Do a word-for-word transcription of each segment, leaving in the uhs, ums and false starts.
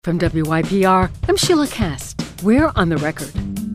From W Y P R, I'm Sheila Cast. We're on the record.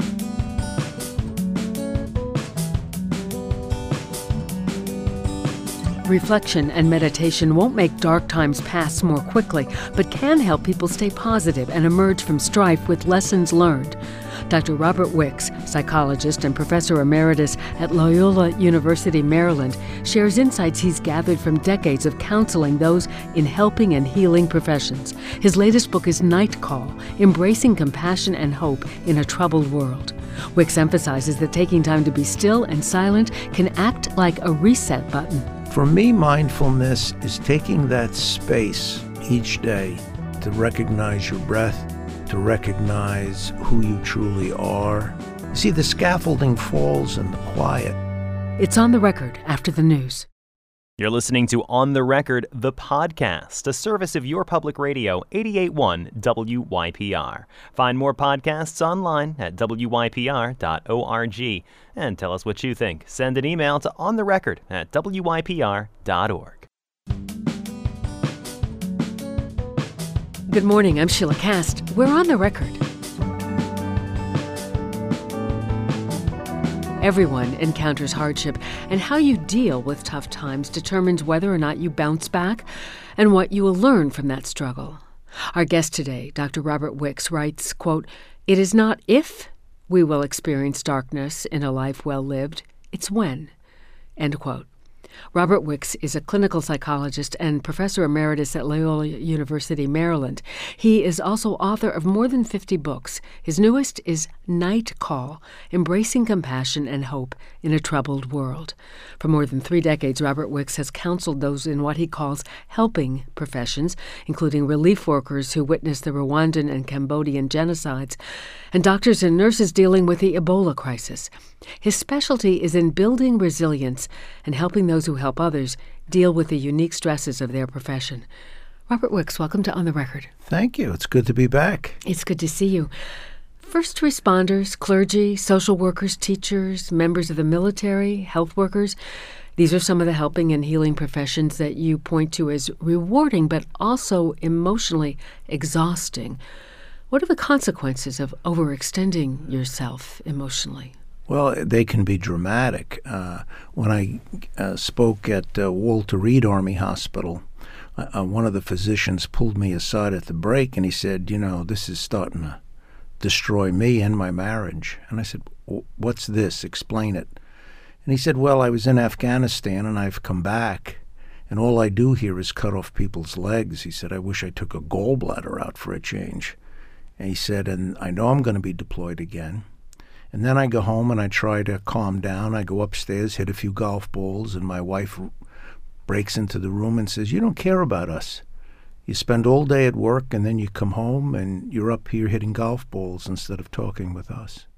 Reflection and meditation won't make dark times pass more quickly, but can help people stay positive and emerge from strife with lessons learned. Doctor Robert Wicks, psychologist and professor emeritus at Loyola University, Maryland, shares insights he's gathered from decades of counseling those in helping and healing professions. His latest book is Night Call: Embracing Compassion and Hope in a Troubled World. Wicks emphasizes that taking time to be still and silent can act like a reset button. For me, mindfulness is taking that space each day to recognize your breath, to recognize who you truly are. See, the scaffolding falls in the quiet. It's On the Record after the news. You're listening to On the Record, the podcast, a service of your public radio, eighty-eight point one W Y P R. Find more podcasts online at W Y P R dot org. And tell us what you think. Send an email to ontherecord at W Y P R dot org. Good morning, I'm Sheila Cast. We're on the record. Everyone encounters hardship, and how you deal with tough times determines whether or not you bounce back and what you will learn from that struggle. Our guest today, Doctor Robert Wicks, writes, quote, "It is not if we will experience darkness in a life well lived, it's when," end quote. Robert Wicks is a clinical psychologist and professor emeritus at Loyola University, Maryland. He is also author of more than fifty books. His newest is Night Call: Embracing Compassion and Hope in a Troubled World. For more than three decades, Robert Wicks has counseled those in what he calls helping professions, including relief workers who witnessed the Rwandan and Cambodian genocides, and doctors and nurses dealing with the Ebola crisis. His specialty is in building resilience and helping those who help others deal with the unique stresses of their profession. Robert Wicks, welcome to On the Record. Thank you. It's good to be back. It's good to see you. First responders, clergy, social workers, teachers, members of the military, health workers, these are some of the helping and healing professions that you point to as rewarding but also emotionally exhausting. What are the consequences of overextending yourself emotionally? Well, they can be dramatic. Uh, when I uh, spoke at uh, Walter Reed Army Hospital, uh, one of the physicians pulled me aside at the break and he said, you know, this is starting to destroy me and my marriage. And I said, what's this? Explain it. And he said, well, I was in Afghanistan and I've come back, and all I do here is cut off people's legs. He said, I wish I took a gallbladder out for a change. And he said, and I know I'm going to be deployed again. And then I go home and I try to calm down. I go upstairs, hit a few golf balls, and my wife breaks into the room and says, you don't care about us. You spend all day at work and then you come home and you're up here hitting golf balls instead of talking with us.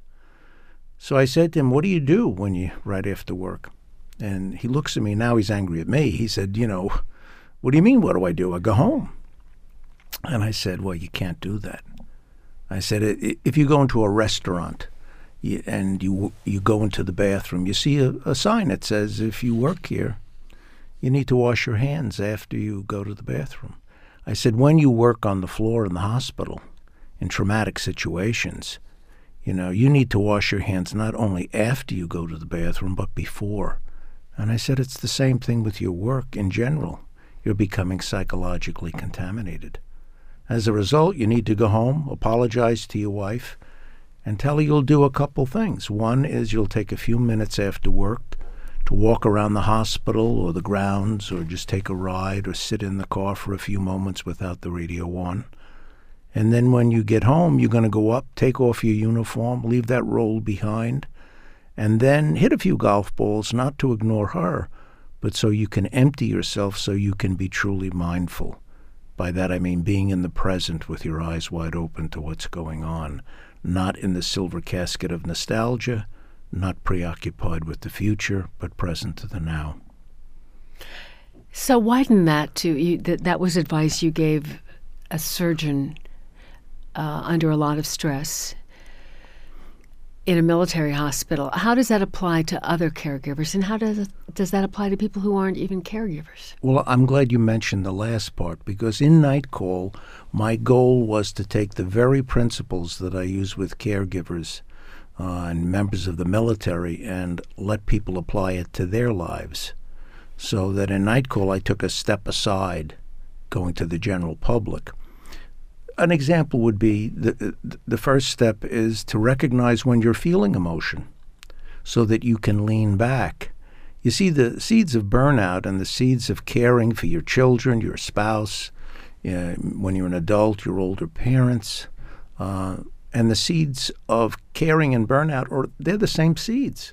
So I said to him, what do you do when you right after work? And he looks at me. Now he's angry at me. He said, you know, what do you mean, what do I do? I go home. And I said, well, you can't do that. I said, if you go into a restaurant and you you go into the bathroom, you see a, a sign that says, if you work here, you need to wash your hands after you go to the bathroom. I said, when you work on the floor in the hospital in traumatic situations, you know, you need to wash your hands not only after you go to the bathroom, but before. And I said, it's the same thing with your work in general. You're becoming psychologically contaminated. As a result, you need to go home, apologize to your wife, and tell her you'll do a couple things. One is you'll take a few minutes after work to walk around the hospital or the grounds, or just take a ride or sit in the car for a few moments without the radio on. And then when you get home, you're going to go up, take off your uniform, leave that roll behind, and then hit a few golf balls, not to ignore her, but so you can empty yourself so you can be truly mindful. By that I mean being in the present with your eyes wide open to what's going on, not in the silver casket of nostalgia, not preoccupied with the future, but present to the now. So widen that to you. That that was advice you gave a surgeon uh, under a lot of stress. in a military hospital. How does that apply to other caregivers, and how does it, does that apply to people who aren't even caregivers? Well, I'm glad you mentioned the last part, because in Night Call, my goal was to take the very principles that I use with caregivers uh, and members of the military and let people apply it to their lives. So that in Night Call, I took a step aside, going to the general public. An example would be the, the first step is to recognize when you're feeling emotion so that you can lean back. You see, the seeds of burnout and the seeds of caring for your children, your spouse, uh, when you're an adult, your older parents, uh, and the seeds of caring and burnout, are they're the same seeds.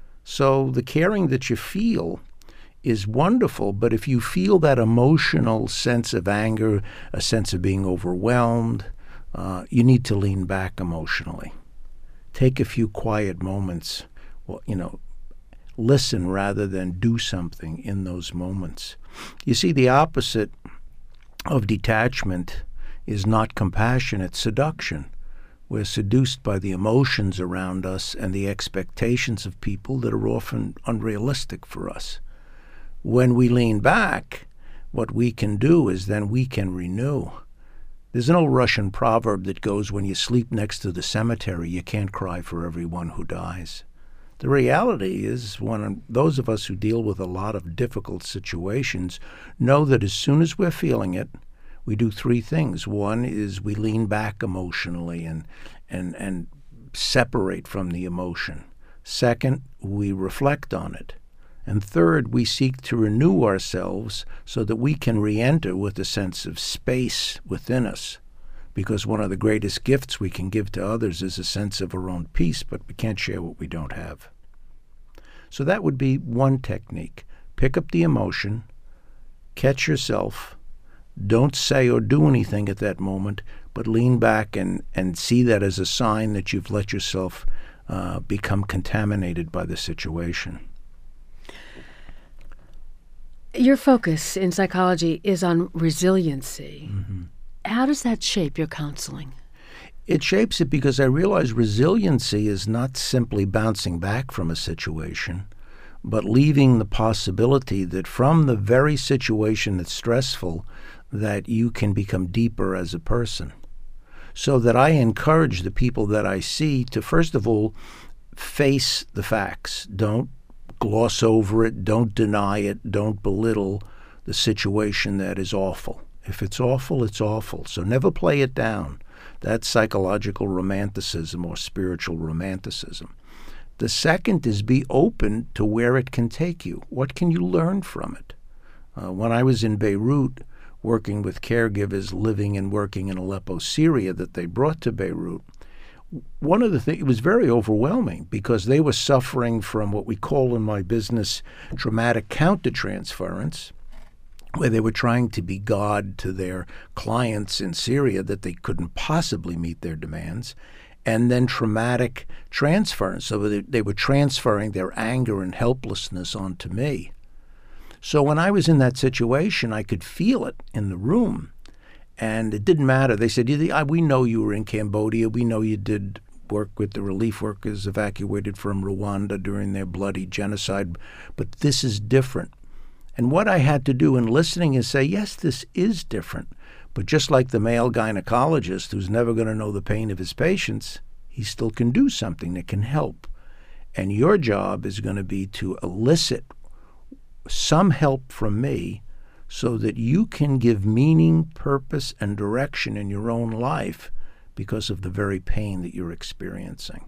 So the caring that you feel is wonderful, but if you feel that emotional sense of anger, a sense of being overwhelmed, uh, you need to lean back emotionally. Take a few quiet moments, well, you know, listen rather than do something in those moments. You see, the opposite of detachment is not compassion, it's seduction. We're seduced by the emotions around us and the expectations of people that are often unrealistic for us. When we lean back, what we can do is then we can renew. There's an old Russian proverb that goes, when you sleep next to the cemetery, you can't cry for everyone who dies. The reality is, when those of us who deal with a lot of difficult situations know that as soon as we're feeling it, we do three things. One is we lean back emotionally and, and, and separate from the emotion. Second, we reflect on it. And third, we seek to renew ourselves so that we can re-enter with a sense of space within us. Because one of the greatest gifts we can give to others is a sense of our own peace, but we can't share what we don't have. So that would be one technique. Pick up the emotion, catch yourself, don't say or do anything at that moment, but lean back and, and see that as a sign that you've let yourself uh, become contaminated by the situation. Your focus in psychology is on resiliency. Mm-hmm. How does that shape your counseling? It shapes it because I realize resiliency is not simply bouncing back from a situation, but leaving the possibility that from the very situation that's stressful, that you can become deeper as a person. So that I encourage the people that I see to, first of all, face the facts. Don't gloss over it, don't deny it, don't belittle the situation that is awful. If it's awful, it's awful. So never play it down. That's psychological romanticism or spiritual romanticism. The second is be open to where it can take you. What can you learn from it? Uh, when I was in Beirut, working with caregivers living and working in Aleppo, Syria, that they brought to Beirut, one of the things, it was very overwhelming because they were suffering from what we call in my business traumatic countertransference, where they were trying to be God to their clients in Syria that they couldn't possibly meet their demands, and then traumatic transference. So they, they were transferring their anger and helplessness onto me. So when I was in that situation, I could feel it in the room. And it didn't matter. They said, we know you were in Cambodia. We know you did work with the relief workers evacuated from Rwanda during their bloody genocide. But this is different. And what I had to do in listening is say, yes, this is different. But just like the male gynecologist who's never going to know the pain of his patients, he still can do something that can help. And your job is going to be to elicit some help from me so that you can give meaning, purpose, and direction in your own life because of the very pain that you're experiencing.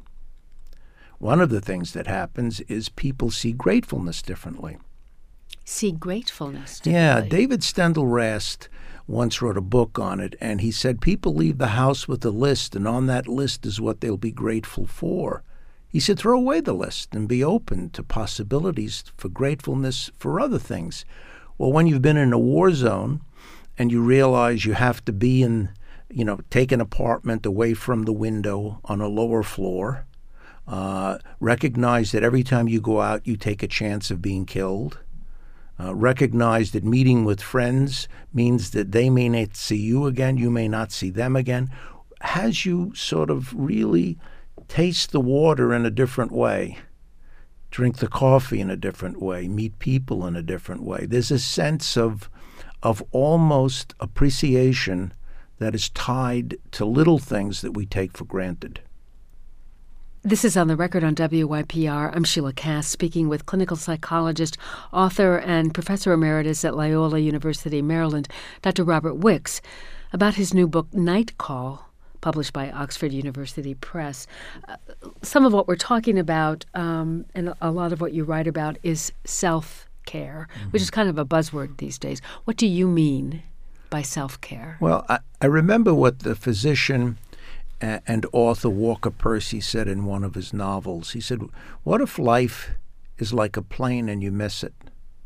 One of the things that happens is people see gratefulness differently. See gratefulness differently. Yeah, differently. David Stendhal-Rast once wrote a book on it, and he said people leave the house with a list, and on that list is what they'll be grateful for. He said throw away the list and be open to possibilities for gratefulness for other things. Well, when you've been in a war zone and you realize you have to be in, you know, take an apartment away from the window on a lower floor, uh, recognize that every time you go out you take a chance of being killed, uh, recognize that meeting with friends means that they may not see you again, you may not see them again, has you sort of really taste the water in a different way, drink the coffee in a different way, meet people in a different way. There's a sense of of almost appreciation that is tied to little things that we take for granted. This is On the Record on W Y P R. I'm Sheila Kass, speaking with clinical psychologist, author, and professor emeritus at Loyola University, Maryland, Doctor Robert Wicks, about his new book, Night Call, published by Oxford University Press. Uh, some of what we're talking about, um, and a lot of what you write about, is self-care, mm-hmm. which is kind of a buzzword these days. What do you mean by self-care? Well, I, I remember what the physician a- and author Walker Percy said in one of his novels. He said, what if life is like a plane and you miss it?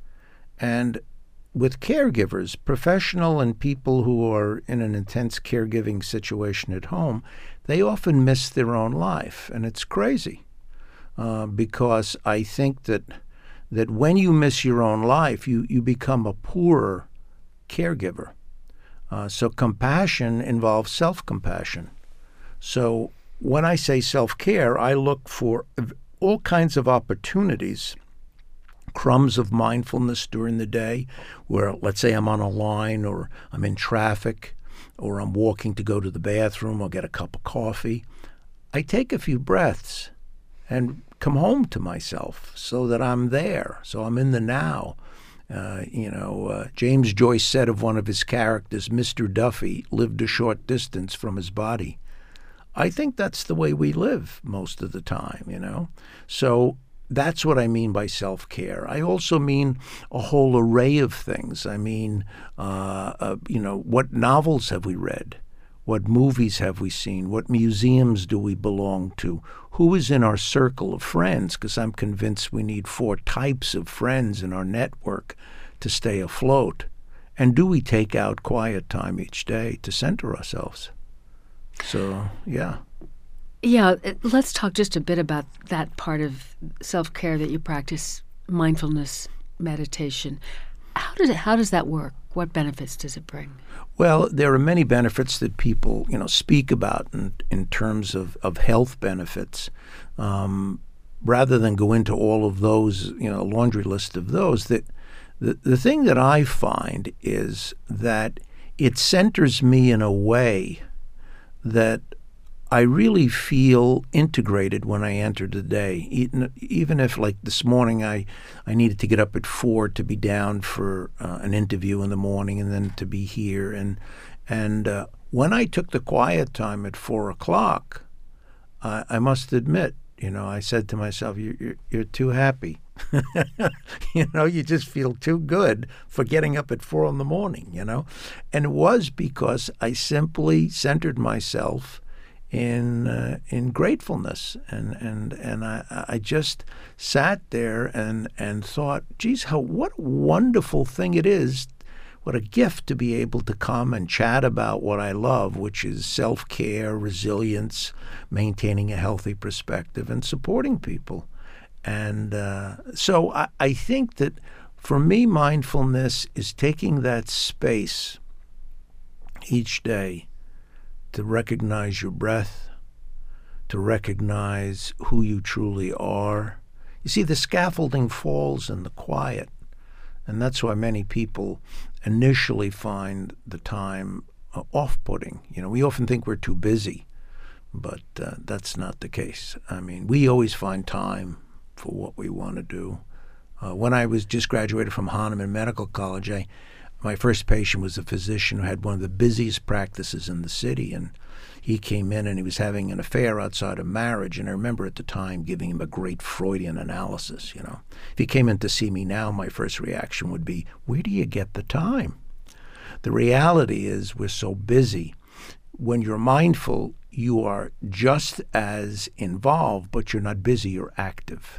And with caregivers, professional and people who are in an intense caregiving situation at home, they often miss their own life. And it's crazy uh, because I think that that when you miss your own life, you, you become a poorer caregiver. Uh, so compassion involves self-compassion. So when I say self-care, I look for all kinds of opportunities, crumbs of mindfulness during the day, where let's say I'm on a line or I'm in traffic or I'm walking to go to the bathroom or get a cup of coffee. I take a few breaths and come home to myself so that I'm there, so I'm in the now. Uh, you know, uh, James Joyce said of one of his characters, Mister Duffy lived a short distance from his body. I think that's the way we live most of the time, you know. So that's what I mean by self-care. I also mean a whole array of things. I mean, uh, uh, you know, what novels have we read? What movies have we seen? What museums do we belong to? Who is in our circle of friends? Because I'm convinced we need four types of friends in our network to stay afloat. And do we take out quiet time each day to center ourselves? So, yeah. Yeah, let's talk just a bit about that part of self-care that you practice, mindfulness, meditation. How does it, how does that work? What benefits does it bring? Well, there are many benefits that people, you know, speak about in, in terms of, of health benefits. Um, rather than go into all of those, you know, a laundry list of those, that the, the thing that I find is that it centers me in a way that I really feel integrated when I enter the day. Even, even if, like this morning, I, I needed to get up at four to be down for uh, an interview in the morning and then to be here. And and uh, when I took the quiet time at four o'clock, uh, I must admit, you know, I said to myself, you're, you're, you're too happy. You know, you just feel too good for getting up at four in the morning, you know. And it was because I simply centered myself in uh, in gratefulness, and and and I, I just sat there and and thought, geez, how what a wonderful thing it is, what a gift to be able to come and chat about what I love, which is self-care, resilience, maintaining a healthy perspective, and supporting people. And uh, so I, I think that for me, mindfulness is taking that space each day to recognize your breath, to recognize who you truly are. You see, the scaffolding falls in the quiet, and that's why many people initially find the time uh, off-putting. You know, we often think we're too busy, but uh, that's not the case. I mean, we always find time for what we want to do. Uh, when I was just graduated from Hahnemann Medical College, I My first patient was a physician who had one of the busiest practices in the city, and he came in and he was having an affair outside of marriage, and I remember at the time giving him a great Freudian analysis, you know. If he came in to see me now, my first reaction would be, where do you get the time? The reality is we're so busy. When you're mindful, you are just as involved, but you're not busy, you're active.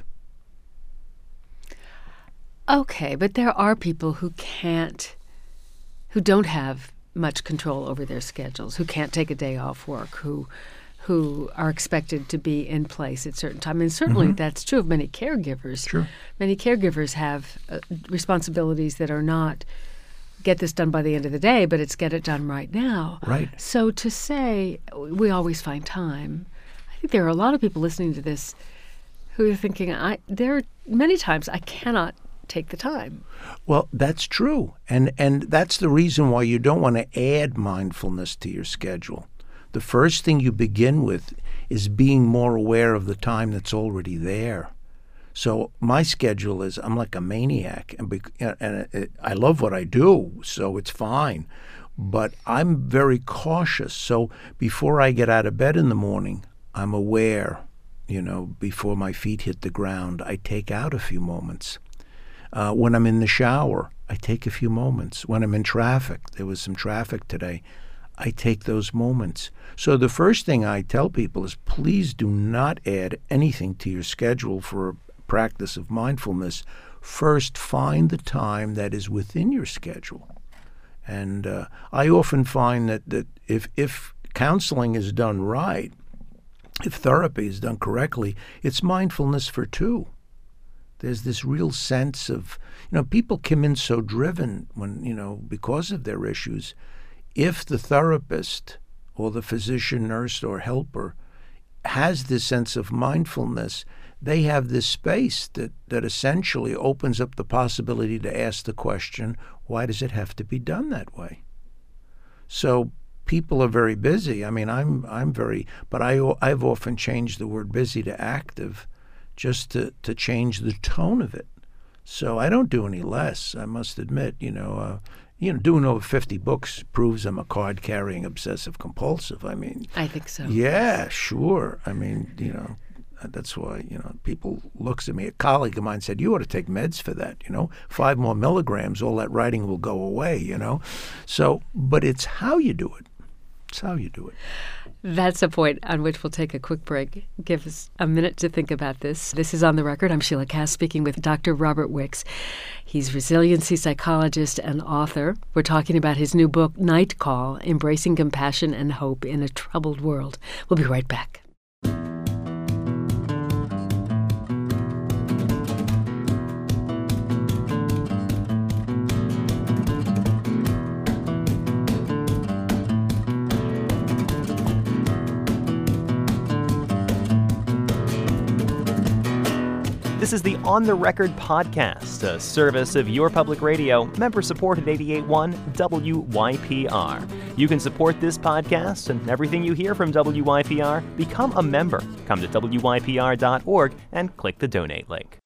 Okay, but there are people who can't, who don't have much control over their schedules, who can't take a day off work, who who are expected to be in place at certain times. And certainly mm-hmm. that's true of many caregivers. Sure. Many caregivers have uh, responsibilities that are not get this done by the end of the day, but it's get it done right now. Right. So to say we always find time, think there are a lot of people listening to this who are thinking, I there are many times I cannot take the time. Well, that's true. And and that's the reason why you don't want to add mindfulness to your schedule. The first thing you begin with is being more aware of the time that's already there. So my schedule is, I'm like a maniac, and, be, and it, I love what I do, so it's fine. But I'm very cautious. So before I get out of bed in the morning, I'm aware, you know, before my feet hit the ground, I take out a few moments. Uh, when I'm in the shower, I take a few moments. When I'm in traffic, there was some traffic today, I take those moments. So the first thing I tell people is, please do not add anything to your schedule for a practice of mindfulness. First, find the time that is within your schedule. And uh, I often find that, that if, if counseling is done right, if therapy is done correctly, it's mindfulness for two. There's this real sense of, you know, people come in so driven when, you know, because of their issues. If the therapist or the physician, nurse, or helper has this sense of mindfulness, they have this space that, that essentially opens up the possibility to ask the question, why does it have to be done that way? So people are very busy. I mean, I'm I'm very, but I, I've often changed the word busy to active just to, to change the tone of it. So I don't do any less, I must admit. You know, uh, you know, doing over fifty books proves I'm a card-carrying obsessive compulsive. I mean, I think so. Yeah, sure. I mean, you know, that's why, you know, people looks at me. A colleague of mine said, you ought to take meds for that, you know. Five more milligrams, all that writing will go away, you know. So, but it's how you do it. It's how you do it. That's a point on which we'll take a quick break. Give us a minute to think about this. This is On the Record. I'm Sheila Kass speaking with Doctor Robert Wicks. He's resiliency psychologist and author. We're talking about his new book, Night Call, Embracing Compassion and Hope in a Troubled World. We'll be right back. This is the On the Record podcast, a service of your public radio, member-supported eighty-eight point one W Y P R. You can support this podcast and everything you hear from W Y P R. Become a member. Come to W Y P R dot org and click the donate link.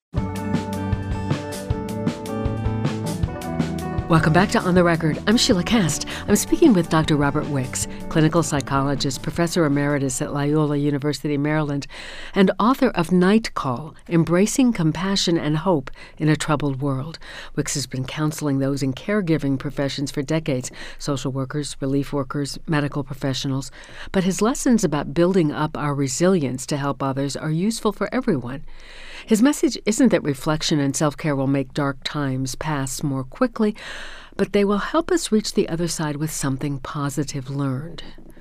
Welcome back to On the Record. I'm Sheila Kass. I'm speaking with Doctor Robert Wicks, clinical psychologist, professor emeritus at Loyola University, Maryland, and author of Night Call, Embracing Compassion and Hope in a Troubled World. Wicks has been counseling those in caregiving professions for decades, social workers, relief workers, medical professionals. But his lessons about building up our resilience to help others are useful for everyone. His message isn't that reflection and self-care will make dark times pass more quickly, but they will help us reach the other side with something positive learned.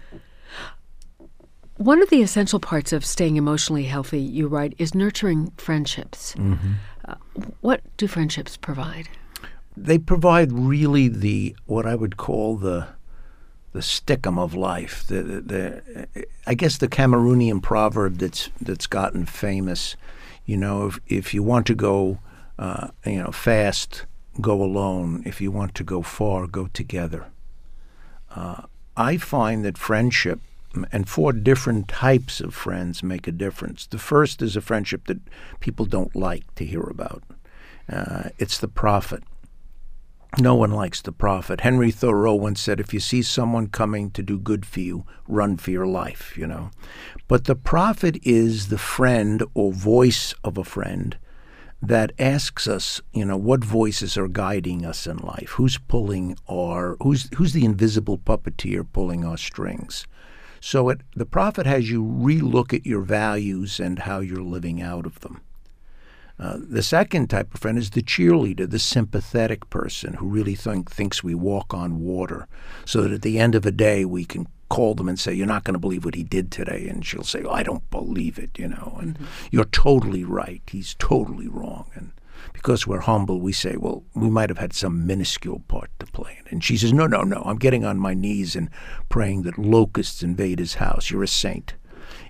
One of the essential parts of staying emotionally healthy, you write, is nurturing friendships. Mm-hmm. Uh, what do friendships provide? They provide really the, what I would call the the stickum of life. The, the, the, I guess the Cameroonian proverb that's that's gotten famous. You know, if if you want to go, uh, you know, fast, go alone. If you want to go far, go together. Uh, I find that friendship, and four different types of friends make a difference. The first is a friendship that people don't like to hear about. Uh, it's the prophet. No one likes the prophet. Henry Thoreau once said, if you see someone coming to do good for you, run for your life, you know. But the prophet is the friend or voice of a friend that asks us, you know, what voices are guiding us in life? Who's pulling our, who's who's the invisible puppeteer pulling our strings? So it, the prophet has you relook at your values and how you're living out of them. Uh, the second type of friend is the cheerleader, the sympathetic person who really think, thinks we walk on water, so that at the end of a day we can call them and say, you're not going to believe what he did today. And she'll say, oh, I don't believe it, you know, and mm-hmm. You're totally right. He's totally wrong. And because we're humble, we say, well, we might have had some minuscule part to play in it. And she says, no, no, no, I'm getting on my knees and praying that locusts invade his house. You're a saint.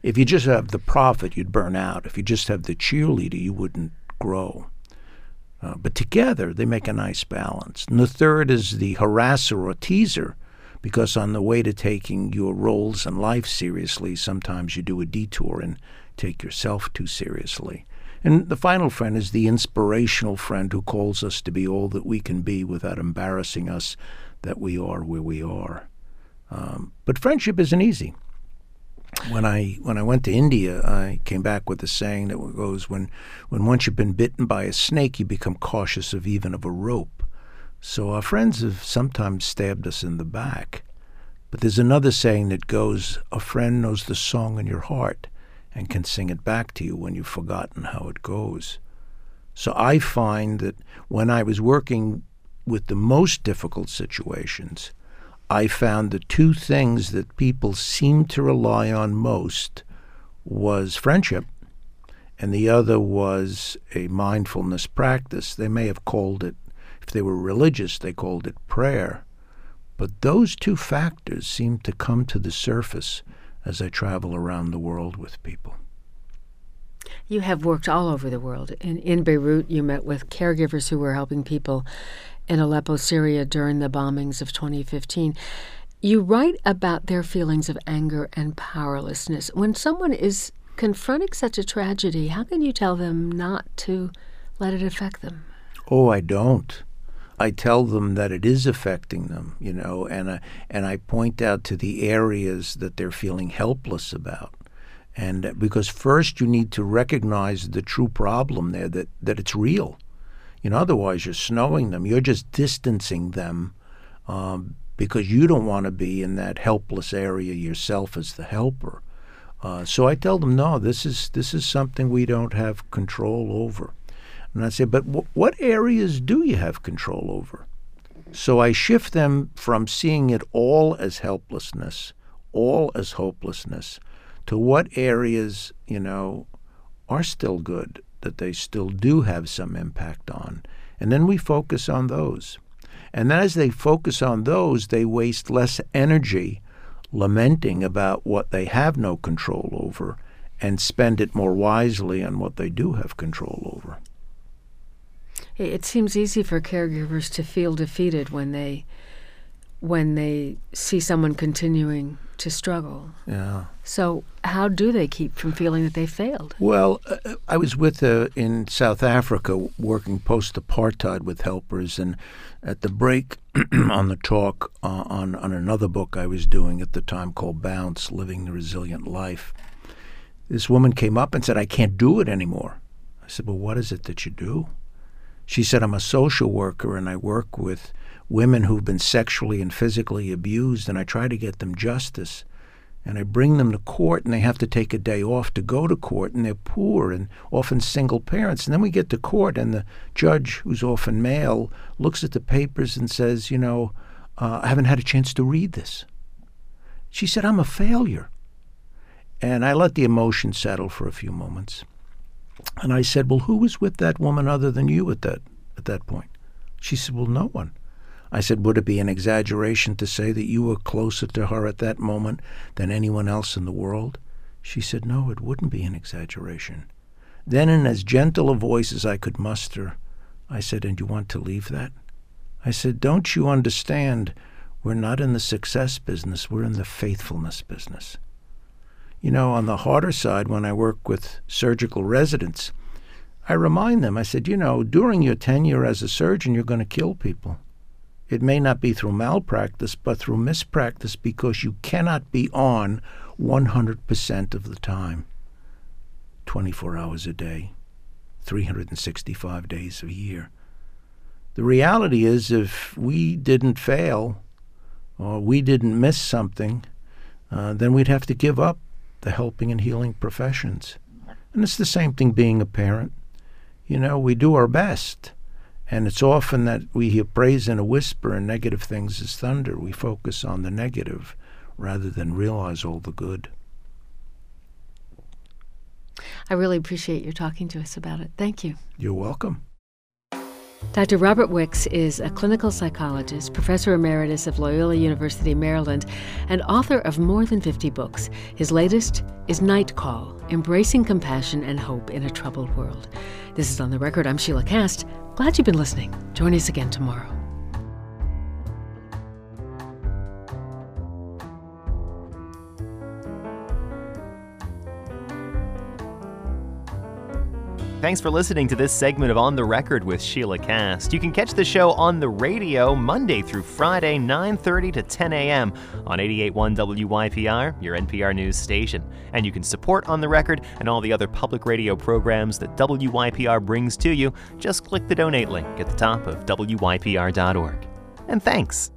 If you just have the prophet, you'd burn out. If you just have the cheerleader, you wouldn't grow. Uh, but together, they make a nice balance. And the third is the harasser or teaser, because on the way to taking your roles in life seriously, sometimes you do a detour and take yourself too seriously. And the final friend is the inspirational friend who calls us to be all that we can be without embarrassing us that we are where we are. Um, but friendship isn't easy. When I when I went to India, I came back with a saying that goes, when, when once you've been bitten by a snake, you become cautious of even of a rope. So our friends have sometimes stabbed us in the back. But there's another saying that goes, a friend knows the song in your heart and can sing it back to you when you've forgotten how it goes. So I find that when I was working with the most difficult situations, I found the two things that people seem to rely on most was friendship, and the other was a mindfulness practice. They may have called it, if they were religious, they called it prayer. But those two factors seem to come to the surface as I travel around the world with people. You have worked all over the world. In, in Beirut, you met with caregivers who were helping people in Aleppo, Syria during the bombings of twenty fifteen. You write about their feelings of anger and powerlessness. When someone is confronting such a tragedy, how can you tell them not to let it affect them? Oh, I don't. I tell them that it is affecting them, you know, and I, and I point out to the areas that they're feeling helpless about. And because first you need to recognize the true problem there, that, that it's real. You know, otherwise you're snowing them. You're just distancing them um, because you don't want to be in that helpless area yourself as the helper. Uh, so I tell them, no, this is this is something we don't have control over. And I say, but w- what areas do you have control over? So I shift them from seeing it all as helplessness, all as hopelessness, to what areas, you know, are still good, that they still do have some impact on. And then we focus on those. And then as they focus on those, they waste less energy lamenting about what they have no control over and spend it more wisely on what they do have control over. It seems easy for caregivers to feel defeated when they when they see someone continuing to struggle. Yeah. So how do they keep from feeling that they failed? Well, uh, I was with uh, in South Africa working post-apartheid with helpers, and at the break on the talk uh, on, on another book I was doing at the time called Bounce, Living the Resilient Life, this woman came up and said, I can't do it anymore. I said, well, what is it that you do? She said, I'm a social worker and I work with women who've been sexually and physically abused, and I try to get them justice. And I bring them to court, and they have to take a day off to go to court, and they're poor and often single parents. And then we get to court, and the judge, who's often male, looks at the papers and says, you know, uh, I haven't had a chance to read this. She said, I'm a failure. And I let the emotion settle for a few moments. And I said, well, who was with that woman other than you at that at that point? She said, well, no one. I said, would it be an exaggeration to say that you were closer to her at that moment than anyone else in the world? She said, no, it wouldn't be an exaggeration. Then in as gentle a voice as I could muster, I said, and you want to leave that? I said, don't you understand? We're not in the success business. We're in the faithfulness business. You know, on the harder side, when I work with surgical residents, I remind them, I said, you know, during your tenure as a surgeon, you're going to kill people. It may not be through malpractice, but through mispractice, because you cannot be on one hundred percent of the time, twenty-four hours a day, three hundred sixty-five days a year. The reality is, if we didn't fail or we didn't miss something, uh, then we'd have to give up the helping and healing professions. And it's the same thing being a parent. You know, we do our best. And it's often that we hear praise in a whisper and negative things as thunder. We focus on the negative rather than realize all the good. I really appreciate your talking to us about it. Thank you. You're welcome. Doctor Robert Wicks is a clinical psychologist, professor emeritus of Loyola University, Maryland, and author of more than fifty books. His latest is Night Call, Embracing Compassion and Hope in a Troubled World. This is On the Record. I'm Sheila Kast. Glad you've been listening. Join us again tomorrow. Thanks for listening to this segment of On the Record with Sheila Kast. You can catch the show on the radio Monday through Friday, nine thirty to ten a.m. on eighty-eight point one W Y P R, your N P R news station. And you can support On the Record and all the other public radio programs that W Y P R brings to you. Just click the donate link at the top of W Y P R dot org. And thanks.